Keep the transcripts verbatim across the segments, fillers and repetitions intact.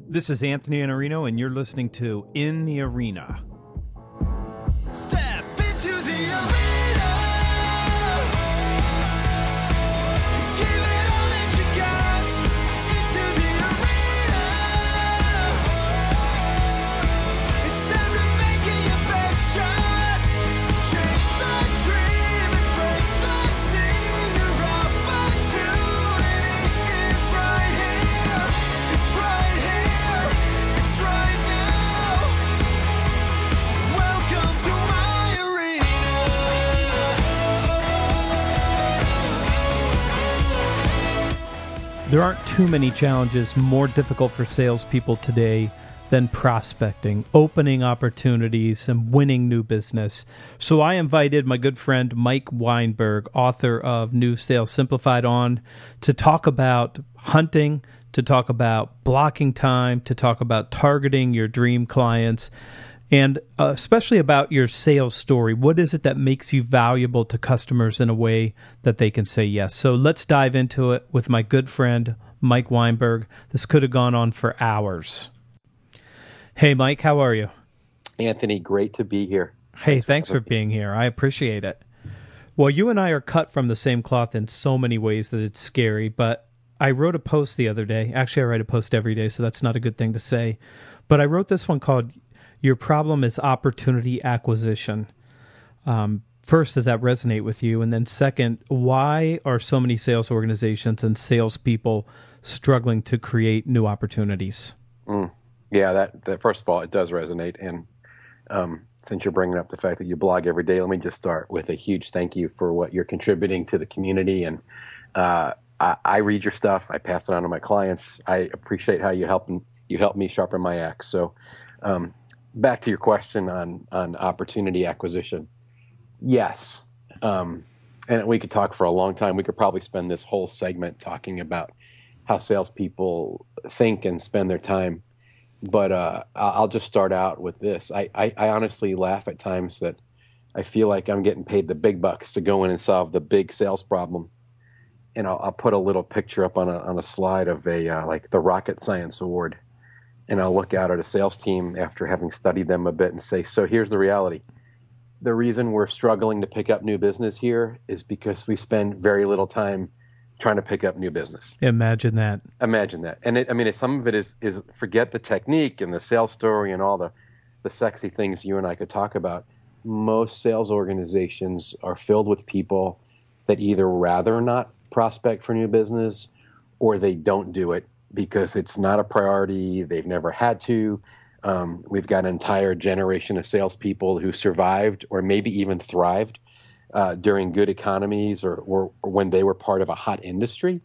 This is Anthony Iannarino, and you're listening to In the Arena. Step into the arena. Give it all that you got. Into the arena. It's time to make it your best shot. Chase the dream and break the scene. Your opportunity is right here. It's right here. It's right now. Welcome to my arena. There aren't too many challenges more difficult for salespeople today than prospecting, opening opportunities, and winning new business. So I invited my good friend Mike Weinberg, author of New Sales Simplified, on to talk about hunting, to talk about blocking time, to talk about targeting your dream clients, and uh, especially about your sales story. What is it that makes you valuable to customers in a way that they can say yes? So let's dive into it with my good friend, Mike Weinberg. This could have gone on for hours. Hey, Mike, how are you? Anthony, great to be here. Hey, Thanks for thanks for having me. being here. I appreciate it. Well, you and I are cut from the same cloth in so many ways that it's scary, but I wrote a post the other day. Actually, I write a post every day, so that's not a good thing to say. But I wrote this one called Your Problem is Opportunity Acquisition. Um, first, does that resonate with you? And then second, why are so many sales organizations and salespeople struggling to create new opportunities? Mm. Yeah, that, that first of all, it does resonate. And um, since you're bringing up the fact that you blog every day, let me just start with a huge thank you for what you're contributing to the community. And uh, I, I read your stuff. I pass it on to my clients. I appreciate how you help you help me sharpen my axe. So um, back to your question on on opportunity acquisition. Yes, um, and we could talk for a long time. We could probably spend this whole segment talking about how salespeople think and spend their time. But uh, I'll just start out with this. I, I, I honestly laugh at times that I feel like I'm getting paid the big bucks to go in and solve the big sales problem. And I'll, I'll put a little picture up on a on a slide of a uh, like the Rocket Science Award, and I'll look out at a sales team after having studied them a bit and say, so here's the reality. The reason we're struggling to pick up new business here is because we spend very little time trying to pick up new business. Imagine that. Imagine that. And it, I mean, it, some of it is, is forget the technique and the sales story and all the, the sexy things you and I could talk about. Most sales organizations are filled with people that either rather not prospect for new business or they don't do it because it's not a priority. They've never had to. Um, we've got an entire generation of salespeople who survived or maybe even thrived Uh, during good economies or, or, or when they were part of a hot industry.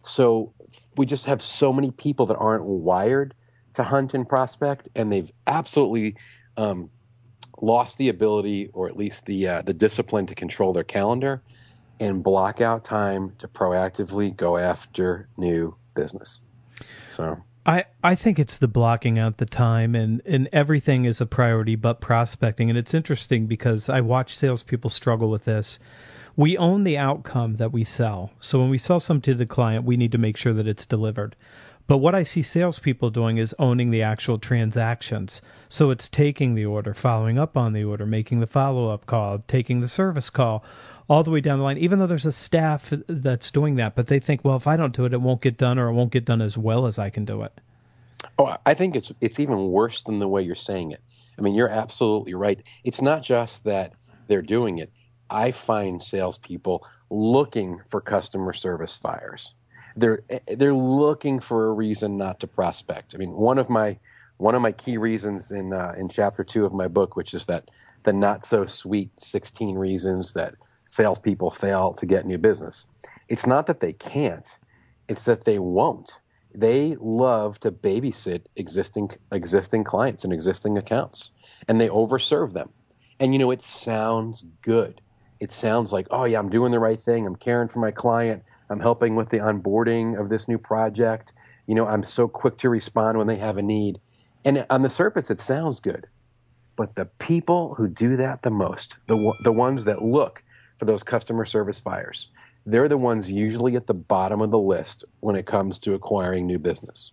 So we just have so many people that aren't wired to hunt and prospect, and they've absolutely um, lost the ability or at least the uh, the discipline to control their calendar and block out time to proactively go after new business. So I, I think it's the blocking out the time, and, and everything is a priority but prospecting. And it's interesting because I watch salespeople struggle with this. We own the outcome that we sell. So when we sell something to the client, we need to make sure that it's delivered. But what I see salespeople doing is owning the actual transactions. So it's taking the order, following up on the order, making the follow-up call, taking the service call, all the way down the line, even though there's a staff that's doing that. But they think, well, if I don't do it, it won't get done, or it won't get done as well as I can do it. Oh, I think it's it's even worse than the way you're saying it. I mean, you're absolutely right. It's not just that they're doing it. I find salespeople looking for customer service fires. They're they're looking for a reason not to prospect. I mean, one of my one of my key reasons in uh, in chapter two of my book, which is that the not so sweet sixteen reasons that salespeople fail to get new business. It's not that they can't; it's that they won't. They love to babysit existing existing clients and existing accounts, and they overserve them. And you know, it sounds good. It sounds like, oh yeah, I'm doing the right thing. I'm caring for my client. I'm helping with the onboarding of this new project. You know, I'm so quick to respond when they have a need. And on the surface, it sounds good. But the people who do that the most, the the ones that look for those customer service fires, they're the ones usually at the bottom of the list when it comes to acquiring new business.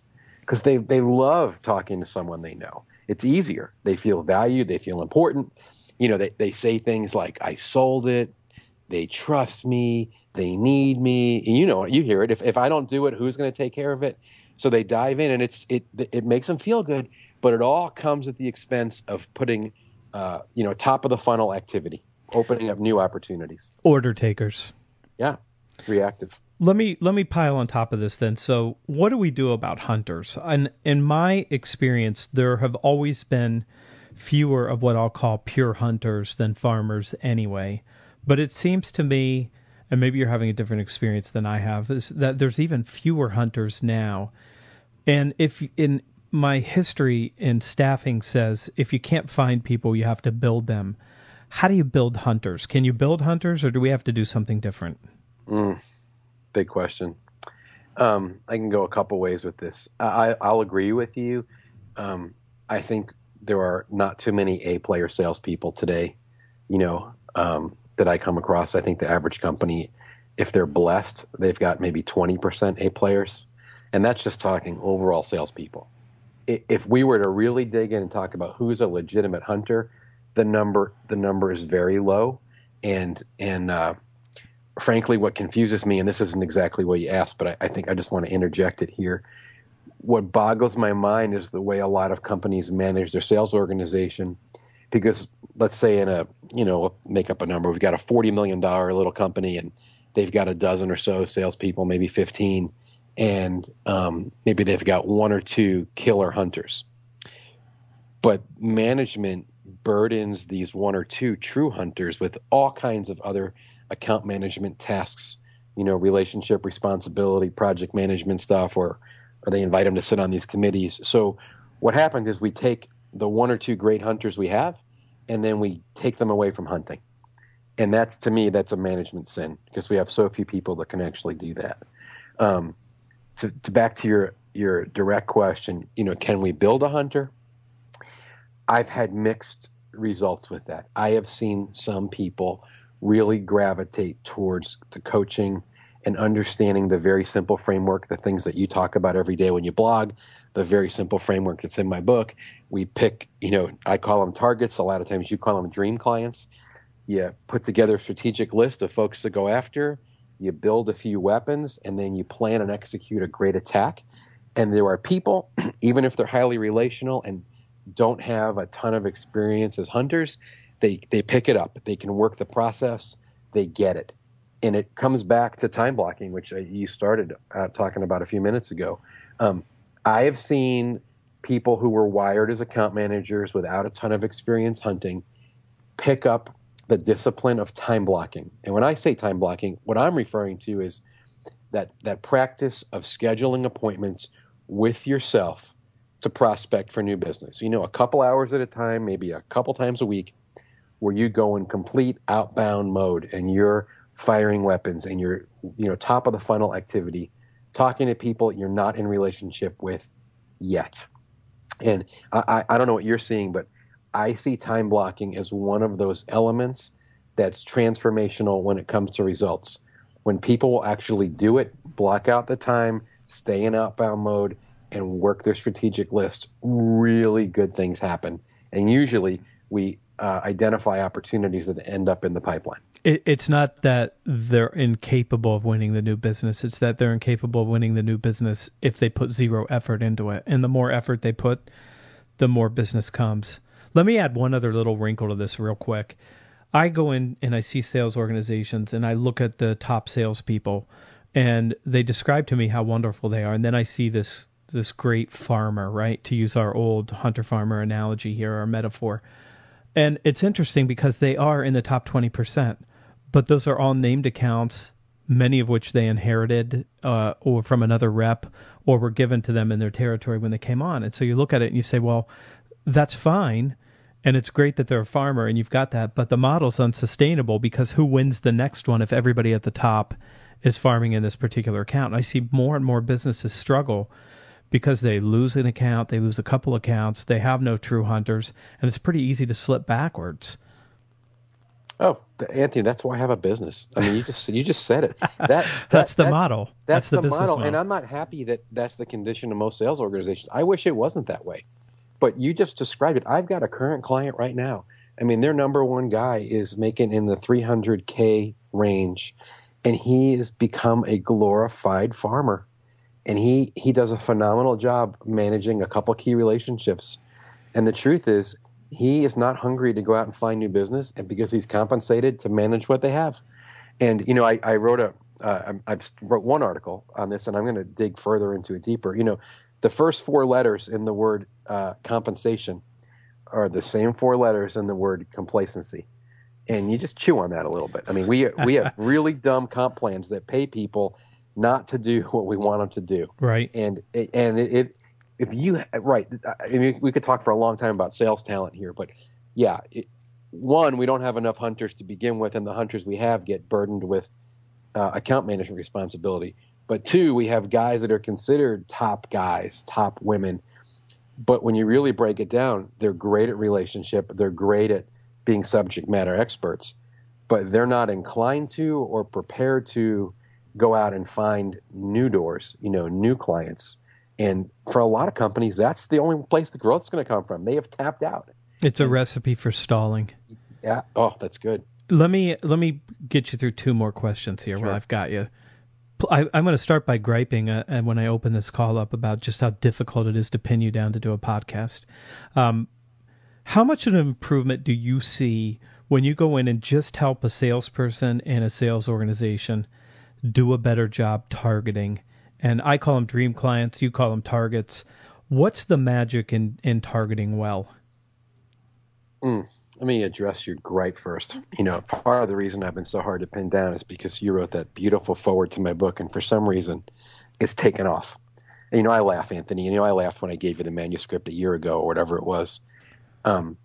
because they, they love talking to someone they know. It's easier. They feel valued. They feel important. You know, they, they say things like, I sold it. They trust me. They need me. And you know, you hear it. If, if I don't do it, who's going to take care of it? So they dive in, and it's it it makes them feel good, but it all comes at the expense of putting, uh, you know, top of the funnel activity, opening up new opportunities. Order takers. Yeah, reactive. Let me let me pile on top of this then. So what do we do about hunters? And in my experience, there have always been fewer of what I'll call pure hunters than farmers anyway. But it seems to me, and maybe you're having a different experience than I have, is that there's even fewer hunters now. And if in my history in staffing says if you can't find people, you have to build them. How do you build hunters? Can you build hunters, or do we have to do something different? Mm, big question. Um, I can go a couple ways with this. I, I'll agree with you. Um, I think there are not too many A-player salespeople today, you know, um, that I come across. I think the average company, if they're blessed, they've got maybe twenty percent A-players. And that's just talking overall salespeople. If we were to really dig in and talk about who's a legitimate hunter, the number the number is very low. And and uh, frankly, what confuses me, and this isn't exactly what you asked, but I, I think I just want to interject it here. What boggles my mind is the way a lot of companies manage their sales organization. Because let's say in a, you know, make up a number, we've got a forty million dollars little company, and they've got a dozen or so salespeople, maybe fifteen. And um, maybe they've got one or two killer hunters. But management burdens these one or two true hunters with all kinds of other account management tasks, you know, relationship responsibility, project management stuff, or, or they invite them to sit on these committees. So what happened is we take the one or two great hunters we have, and then we take them away from hunting. And that's, to me, that's a management sin, because we have so few people that can actually do that. Um, To, to back to your, your direct question, you know, can we build a hunter? I've had mixed results with that. I have seen some people really gravitate towards the coaching and understanding the very simple framework, the things that you talk about every day when you blog, the very simple framework that's in my book. We pick, you know, I call them targets. A lot of times you call them dream clients. You put together a strategic list of folks to go after. You build a few weapons, and then you plan and execute a great attack. And there are people, even if they're highly relational and don't have a ton of experience as hunters, they, they pick it up. They can work the process. They get it. And it comes back to time blocking, which you started uh, talking about a few minutes ago. Um, I have seen people who were wired as account managers without a ton of experience hunting pick up the discipline of time blocking. And when I say time blocking, what I'm referring to is that that practice of scheduling appointments with yourself to prospect for new business. You know, a couple hours at a time, maybe a couple times a week, where you go in complete outbound mode and you're firing weapons and you're, you know, top of the funnel activity, talking to people you're not in relationship with yet. And I, I, I don't know what you're seeing, but I see time blocking as one of those elements that's transformational when it comes to results. When people will actually do it, block out the time, stay in outbound mode, and work their strategic list, really good things happen. And usually we uh, identify opportunities that end up in the pipeline. It, it's not that they're incapable of winning the new business. It's that they're incapable of winning the new business if they put zero effort into it. And the more effort they put, the more business comes. Let me add one other little wrinkle to this real quick. I go in and I see sales organizations and I look at the top salespeople and they describe to me how wonderful they are. And then I see this this great farmer, right? To use our old hunter-farmer analogy here, our metaphor. And it's interesting because they are in the top twenty percent, but those are all named accounts, many of which they inherited uh, or from another rep or were given to them in their territory when they came on. And so you look at it and you say, well, that's fine. And it's great that they're a farmer and you've got that, but the model's unsustainable because who wins the next one if everybody at the top is farming in this particular account? And I see more and more businesses struggle because they lose an account, they lose a couple accounts, they have no true hunters, and it's pretty easy to slip backwards. Oh, th- Anthony, that's why I have a business. I mean, you just you just said it. That, that That's the model. That's, That's the the, business model, model. and I'm not happy that that's the condition of most sales organizations. I wish it wasn't that way, but you just described it. I've got a current client right now. I mean, their number one guy is making in the three hundred K range, and he has become a glorified farmer, and he he does a phenomenal job managing a couple key relationships. And the truth is, he is not hungry to go out and find new business, and because he's compensated to manage what they have. And you know, I, I wrote a, uh, I've wrote one article on this, and I'm going to dig further into it deeper. You know, the first four letters in the word uh, compensation are the same four letters in the word complacency, and you just chew on that a little bit. I mean, we we have really dumb comp plans that pay people not to do what we want them to do, Right. and it, and it. it If you right, I mean, we could talk for a long time about sales talent here, but yeah, it, one, we don't have enough hunters to begin with, and the hunters we have get burdened with uh, account management responsibility. But two, we have guys that are considered top guys, top women, but when you really break it down, they're great at relationship, they're great at being subject matter experts, but they're not inclined to or prepared to go out and find new doors, you know, new clients. And for a lot of companies, that's the only place the growth is going to come from. They have tapped out. It's a recipe for stalling. Yeah. Oh, that's good. Let me let me get you through two more questions here Sure. while I've got you. Pl- I, I'm going to start by griping uh, and when I open this call up about just how difficult it is to pin you down to do a podcast. Um, how much of an improvement do you see when you go in and just help a salesperson and a sales organization do a better job targeting? And I call them dream clients, you call them targets. What's the magic in, in targeting well? Mm. Let me address your gripe first. You know, part of the reason I've been so hard to pin down is because you wrote that beautiful forward to my book, and for some reason, it's taken off. And, you know, I laugh, Anthony. You know, I laughed when I gave you the manuscript a year ago or whatever it was. Um,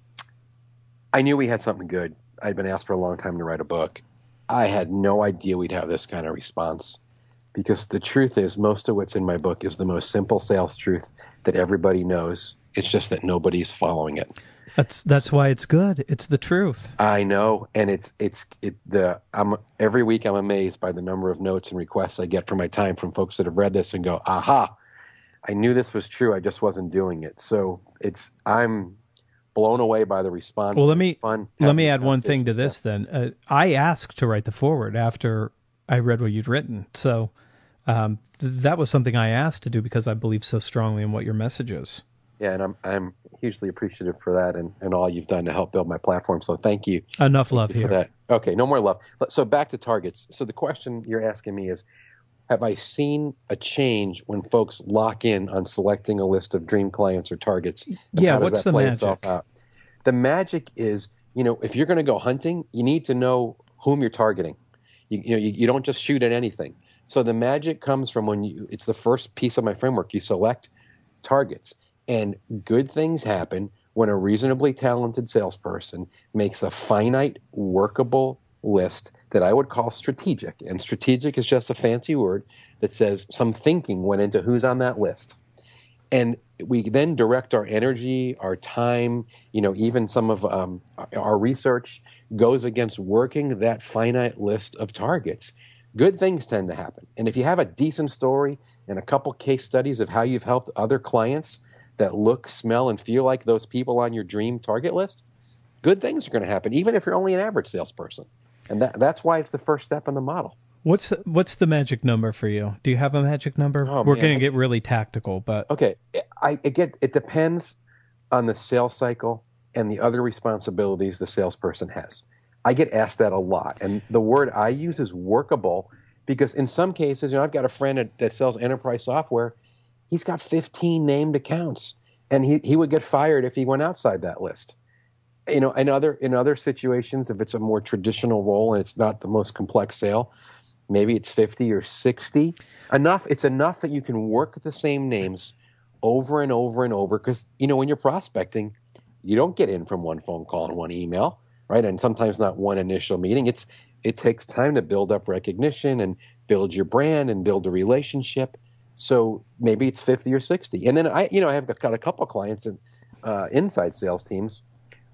I knew we had something good. I'd been asked for a long time to write a book. I had no idea we'd have this kind of response. Because the truth is, most of what's in my book is the most simple sales truth that everybody knows. It's just that nobody's following it. That's that's why it's good. It's the truth. I know, and it's it's it the I'm every week I'm amazed by the number of notes and requests I get for my time from folks that have read this and go, "Aha, I knew this was true. I just wasn't doing it." So it's I'm blown away by the response. Well, let It's me fun let me having add one thing to conversations. this then. Uh, I asked to write the foreword after I read what you'd written. So um, th- that was something I asked to do because I believe so strongly in what your message is. Yeah, and I'm I'm hugely appreciative for that and, and all you've done to help build my platform. So thank you. Enough love for here. that. Okay, no more love. So back to targets. So the question you're asking me is, have I seen a change when folks lock in on selecting a list of dream clients or targets? And Yeah, how does what's that the play magic? itself out? The magic is, you know, if you're going to go hunting, you need to know whom you're targeting. You, you know, you, you don't just shoot at anything. So the magic comes from when you, it's the first piece of my framework. You select targets. And good things happen when a reasonably talented salesperson makes a finite, workable list that I would call strategic. And strategic is just a fancy word that says some thinking went into who's on that list. And we then direct our energy, our time, you know, even some of um, our research goes against working that finite list of targets. Good things tend to happen. And if you have a decent story and a couple case studies of how you've helped other clients that look, smell, and feel like those people on your dream target list, good things are going to happen, even if you're only an average salesperson. And that, that's why it's the first step in the model. What's the, what's the magic number for you? Do you have a magic number? Oh, We're man, going I- to get really tactical, but Okay, I, I get it depends on the sales cycle and the other responsibilities the salesperson has. I get asked that a lot, and the word I use is workable because in some cases, you know, I've got a friend that, that sells enterprise software. He's got fifteen named accounts, and he, he would get fired if he went outside that list. You know, in other in other situations, if it's a more traditional role and it's not the most complex sale, maybe it's fifty or sixty. Enough, it's enough that you can work the same names over and over and over because, you know, when you're prospecting, you don't get in from one phone call and one email, right? And sometimes not one initial meeting. It's it takes time to build up recognition and build your brand and build a relationship. So maybe it's fifty or sixty. And then I, you know, I have got a couple of clients in uh, inside sales teams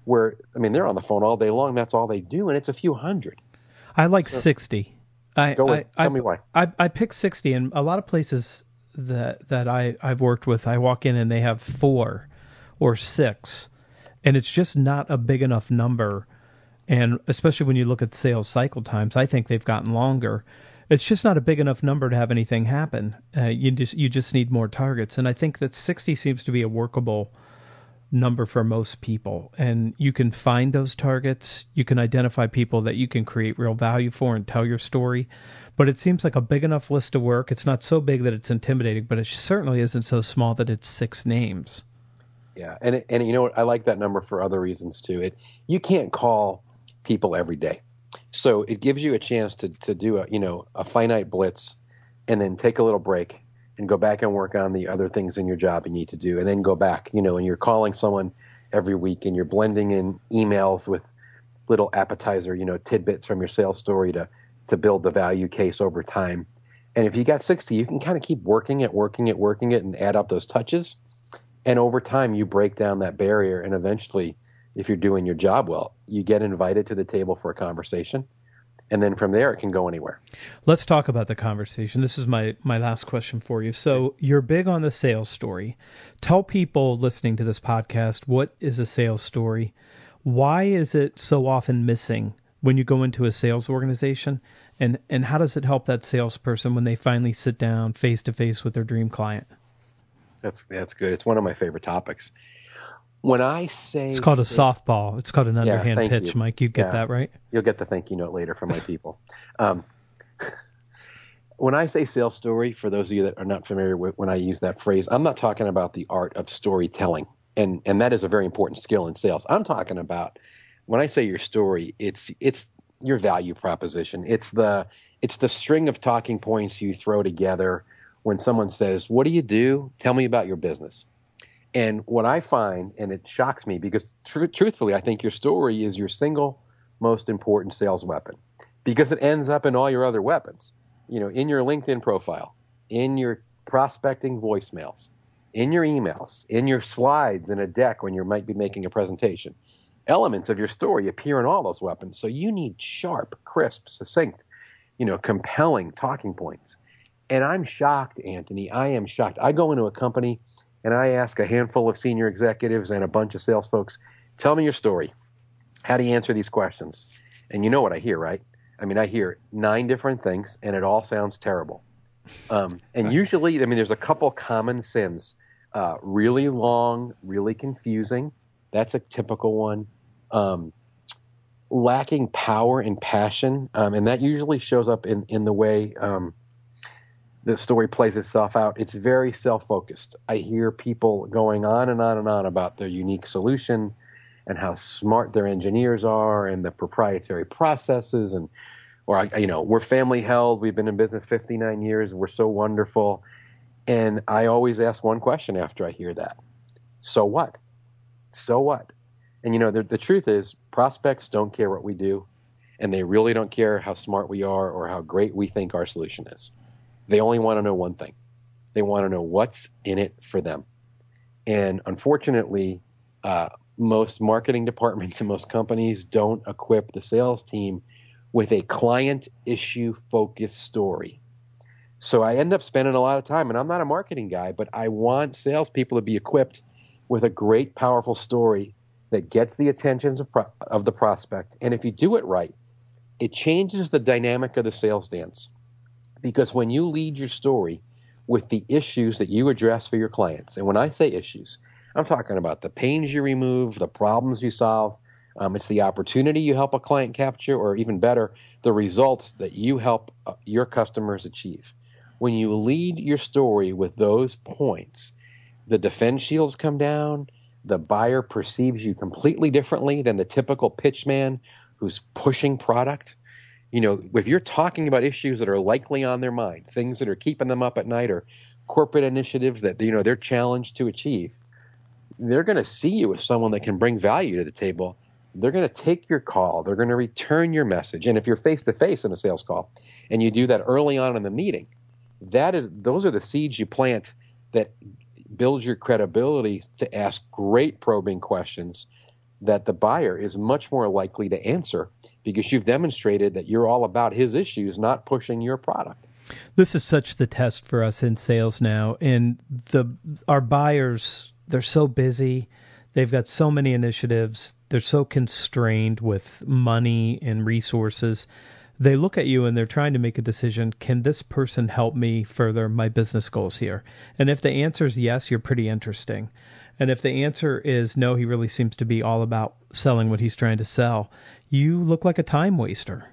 where, I mean, they're on the phone all day long. That's all they do. And it's a few hundred. I like sixty. I, Go with, I, tell I, me why. I, I pick sixty, and a lot of places that that I, I've worked with, I walk in and they have four or six, and it's just not a big enough number. And especially when you look at sales cycle times, I think they've gotten longer. It's just not a big enough number to have anything happen. Uh, you just you just need more targets, and I think that sixty seems to be a workable number for most people. And you can find those targets. You can identify people that you can create real value for and tell your story. But it seems like a big enough list to work. It's not so big that it's intimidating, but it certainly isn't so small that it's six names. Yeah, and it, and you know what? I like that number for other reasons too. It you can't call people every day, so it gives you a chance to to do a you know a finite blitz, and then take a little break and go back and work on the other things in your job you need to do, and then go back. You know, and you're calling someone every week, and you're blending in emails with little appetizer, you know, tidbits from your sales story to to build the value case over time. And if you got sixty, you can kind of keep working it, working it, working it, and add up those touches. And over time, you break down that barrier, and eventually, if you're doing your job well, you get invited to the table for a conversation. And then from there, it can go anywhere. Let's talk about the conversation. This is my, my last question for you. So you're big on the sales story. Tell people listening to this podcast, what is a sales story? Why is it so often missing when you go into a sales organization? And, and how does it help that salesperson when they finally sit down face-to-face with their dream client? That's that's good. It's one of my favorite topics. When I say It's called a say, softball. It's called an Yeah, underhand thank pitch, you. Mike. You get Yeah. that, right? You'll get the thank you note later from my people. Um, when I say sales story, for those of you that are not familiar with when I use that phrase, I'm not talking about the art of storytelling, and and that is a very important skill in sales. I'm talking about when I say your story, it's it's your value proposition. It's the it's the string of talking points you throw together when someone says, "What do you do? Tell me about your business." And what I find, and it shocks me because tr- truthfully, I think your story is your single most important sales weapon because it ends up in all your other weapons. You know, in your LinkedIn profile, in your prospecting voicemails, in your emails, in your slides in a deck when you might be making a presentation. Elements of your story appear in all those weapons. So you need sharp, crisp, succinct, you know, compelling talking points. And I'm shocked, Anthony. I am shocked. I go into a company and I ask a handful of senior executives and a bunch of sales folks, tell me your story. How do you answer these questions? And you know what I hear, right? I mean, I hear nine different things, and it all sounds terrible. Um, and usually, I mean, there's a couple common sins. Uh, really long, really confusing. That's a typical one. Um, lacking power and passion. Um, and that usually shows up in, in the way um, the story plays itself out. It's very self-focused. I hear people going on and on and on about their unique solution and how smart their engineers are and the proprietary processes. And, or, you know, we're family held. We've been in business fifty-nine years. We're so wonderful. And I always ask one question after I hear that. So what? So what? And, you know, the, the truth is prospects don't care what we do, and they really don't care how smart we are or how great we think our solution is. They only want to know one thing. They want to know what's in it for them. And unfortunately, uh, most marketing departments and most companies don't equip the sales team with a client issue focused story. So I end up spending a lot of time, and I'm not a marketing guy, but I want salespeople to be equipped with a great, powerful story that gets the attentions of, pro- of the prospect. And if you do it right, it changes the dynamic of the sales dance. Because when you lead your story with the issues that you address for your clients, and when I say issues, I'm talking about the pains you remove, the problems you solve. Um, it's the opportunity you help a client capture, or even better, the results that you help uh, your customers achieve. When you lead your story with those points, the defense shields come down, the buyer perceives you completely differently than the typical pitchman who's pushing product. You know, if you're talking about issues that are likely on their mind, things that are keeping them up at night, or corporate initiatives that, you know, they're challenged to achieve, they're going to see you as someone that can bring value to the table. They're going to take your call. They're going to return your message. And if you're face-to-face in a sales call and you do that early on in the meeting, that is, those are the seeds you plant that build your credibility to ask great probing questions that the buyer is much more likely to answer because you've demonstrated that you're all about his issues, not pushing your product. This is such the test for us in sales now. And the our buyers, they're so busy. They've got so many initiatives. They're so constrained with money and resources. They look at you and they're trying to make a decision. Can this person help me further my business goals here? And if the answer is yes, you're pretty interesting. And if the answer is no, he really seems to be all about selling what he's trying to sell, you look like a time waster.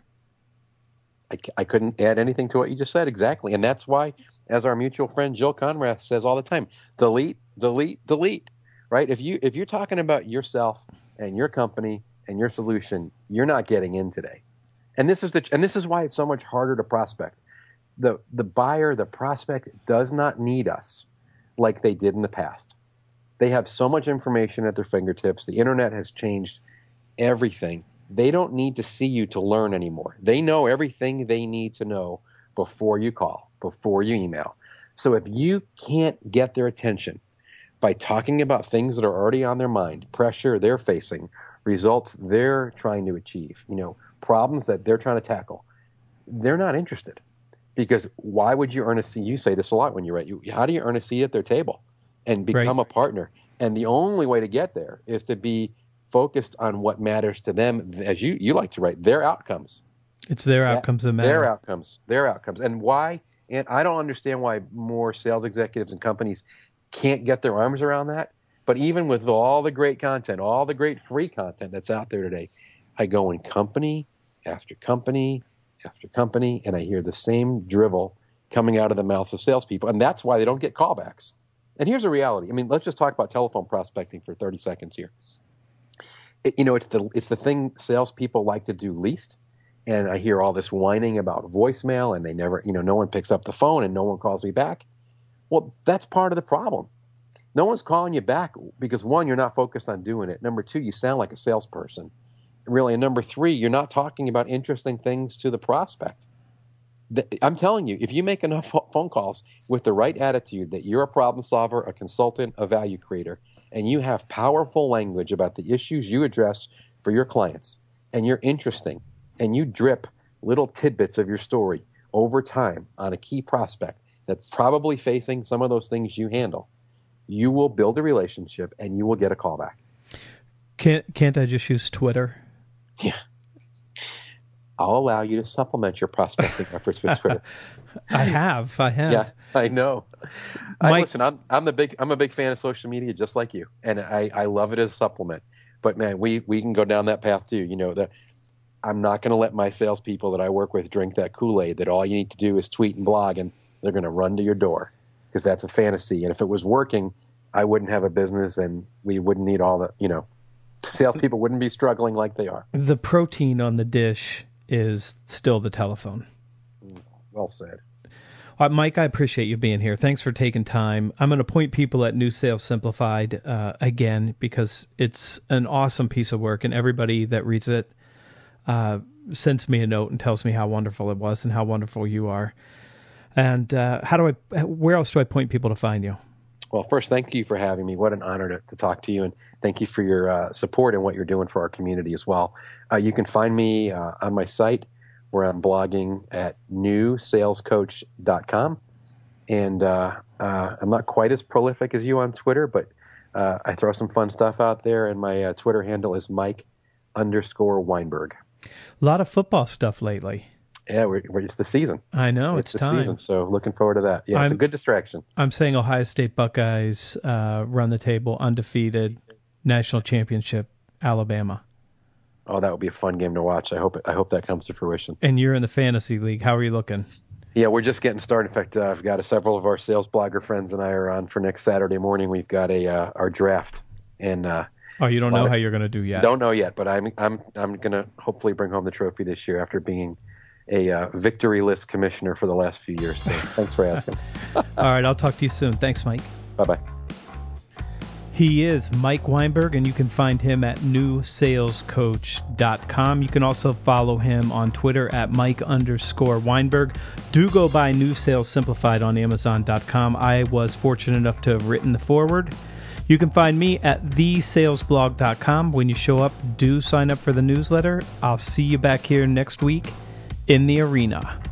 I, I couldn't add anything to what you just said. Exactly. And that's why, as our mutual friend Jill Conrath says all the time, delete, delete, delete, right? If, you, if you're talking about yourself and your company and your solution, you're not getting in today. And this is the, and this is why it's so much harder to prospect. The, the buyer, the prospect does not need us like they did in the past. They have so much information at their fingertips. The internet has changed everything. They don't need to see you to learn anymore. They know everything they need to know before you call, before you email. So if you can't get their attention by talking about things that are already on their mind, pressure they're facing, results they're trying to achieve, you know, problems that they're trying to tackle, they're not interested. Because why would you earn a seat? You say this a lot when you're at you. How do you earn a seat at their table and become Right. a partner? And the only way to get there is to be focused on what matters to them, as you, you like to write, their outcomes. It's their That- outcomes that matter. Their outcomes. Their outcomes. And why, and I don't understand why more sales executives and companies can't get their arms around that. But even with all the great content, all the great free content that's out there today, I go in company after company after company, and I hear the same drivel coming out of the mouths of salespeople. And that's why they don't get callbacks. And here's a reality. I mean, let's just talk about telephone prospecting for thirty seconds here. It, you know, it's the it's the thing salespeople like to do least. And I hear all this whining about voicemail, and they never, you know, no one picks up the phone and no one calls me back. Well, that's part of the problem. No one's calling you back because, one, you're not focused on doing it. Number two, you sound like a salesperson. Really. And number three, you're not talking about interesting things to the prospect. The, I'm telling you, if you make enough pho- phone calls with the right attitude that you're a problem solver, a consultant, a value creator, and you have powerful language about the issues you address for your clients, and you're interesting, and you drip little tidbits of your story over time on a key prospect that's probably facing some of those things you handle, you will build a relationship and you will get a callback. Can't can't I just use Twitter? Yeah. I'll allow you to supplement your prospecting efforts with Twitter. I have. I have. Yeah, I know. I, Mike- listen, I'm I'm the big I'm a big fan of social media, just like you, and I, I love it as a supplement. But man, we we can go down that path too. You know, the I'm not going to let my salespeople that I work with drink that Kool-Aid that all you need to do is tweet and blog, and they're going to run to your door because that's a fantasy. And if it was working, I wouldn't have a business, and we wouldn't need all the you know, salespeople wouldn't be struggling like they are. The protein on the dish is still the telephone. Well said. Uh, Mike, I appreciate you being here. Thanks for taking time. I'm going to point people at New Sales Simplified uh, again because it's an awesome piece of work, and everybody that reads it uh, sends me a note and tells me how wonderful it was and how wonderful you are. And uh, how do I? Where else do I point people to find you? Well, first, thank you for having me. What an honor to, to talk to you, and thank you for your uh, support and what you're doing for our community as well. Uh, you can find me uh, on my site where I'm blogging at new sales coach dot com. And uh, uh, I'm not quite as prolific as you on Twitter, but uh, I throw some fun stuff out there, and my uh, Twitter handle is Mike underscore Weinberg. A lot of football stuff lately. Yeah, we're, we're, it's the season. I know It's, it's, the time. season, so looking forward to that. Yeah, it's a I'm- good distraction. I'm saying Ohio State Buckeyes uh, run the table, undefeated, national championship, Alabama. Oh, that would be a fun game to watch. I hope it, I hope that comes to fruition. And you're in the fantasy league. How are you looking? Yeah, we're just getting started. In fact, uh, I've got a, several of our sales blogger friends and I are on for next Saturday morning. We've got a uh, our draft, and uh, Oh, you don't know Well, how you're going to do yet. don't know yet, but I'm I'm I'm gonna hopefully bring home the trophy this year after being a uh, victory list commissioner for the last few years. So thanks for asking. All right, I'll talk to you soon. Thanks, Mike. Bye bye. He is Mike Weinberg, and you can find him at new sales coach dot com. You can also follow him on Twitter at Mike underscore Weinberg. Do go buy New Sales Simplified on amazon dot com. I was fortunate enough to have written the foreword. You can find me at the sales blog dot com. When you show up, do sign up for the newsletter. I'll see you back here next week in the arena.